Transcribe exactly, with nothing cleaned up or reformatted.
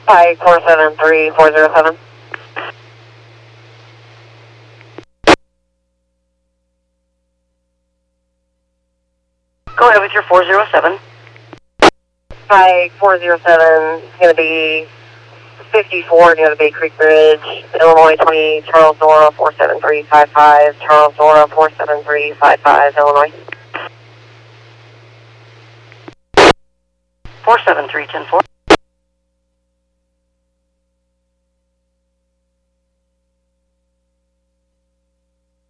Pike four seven three four zero seven. Go ahead with your four zero seven. Pike four zero seven is going to be fifty-four near the Bay Creek Bridge, Illinois twenty, Charles Dora four seven three five five, Charles Dora four seven three five five, Illinois. four seven three one zero four.